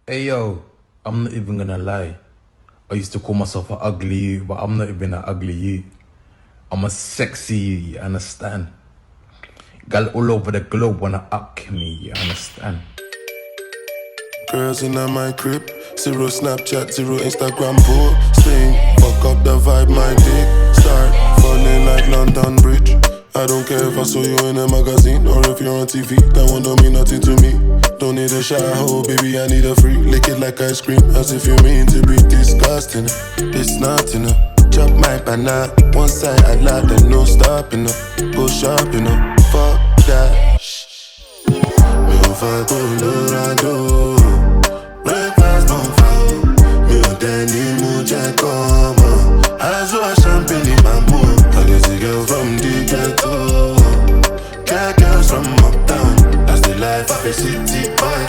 Hey yo, I'm not even gonna lie. I used to call myself an ugly you, but I'm not even an ugly you. I'm a sexy you, you understand? Gal all over the globe wanna up me, you understand? Girls in my crib, zero Snapchat, zero Instagram posting. Fuck up the vibe, my dick start falling like London Bridge. I don't care if I saw you in a magazine or if you're on TV. That one don't mean nothing to me. Don't need a shower, baby, I need a free. Lick it like ice cream, as if you mean to be disgusting. It's not enough. Chop my banana, one side I like, then no stopping up. Go shopping up, fuck that. Me on fire, Colorado. Breakfast don't fall. Me on Danny Muja come on. I saw champagne in my mood. I guess a girl from the ghetto. Cat girls from uptown. That's the life of a city boy.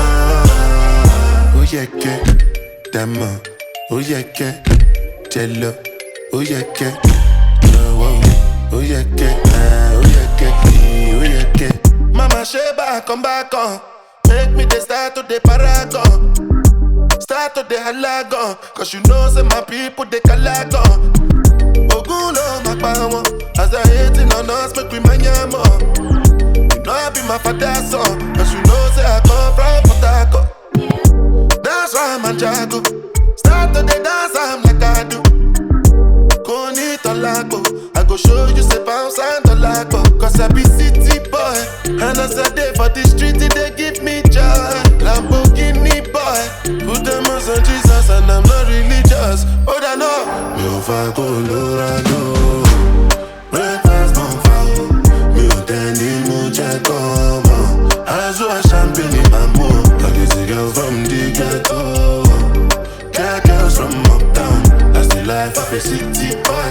Oh yeah, que Dama. Oh yeah, que Jello. Oh yeah, que oh yeah, que oh yeah, que oh yeah, que Mama Sheba, come back on. Make me the start to the paragon. Start to the halagon. Cause you know say my people they calagon. Oguno makbawo. As I hating on us, make we manyamo. You know I be my father's son. Cause you know say I come from Potako. That's why I'm a jago. Start to the dance, I'm like I do. Koni tolago. I go show you say pounds and tolago. Cause I be city boy. And as I day for the street, they give me joy. Lamborghini boy. Put them on Jesus and I'm not religious. Oh, I know. Me on fire, Colorado. Breakfast don't fall. Me on Danny Muja come on. I saw champagne in my mood. I guess a girl from the ghetto. Cat girls from uptown. That's the life of a city boy.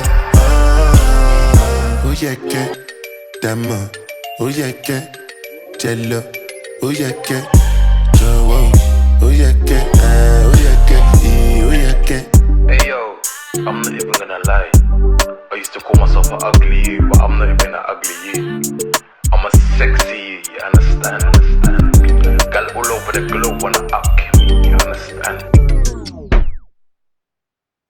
Oh yeah, que Dama. Oh yeah, que Jello. Oh yeah, que Joe. Oh yeah, que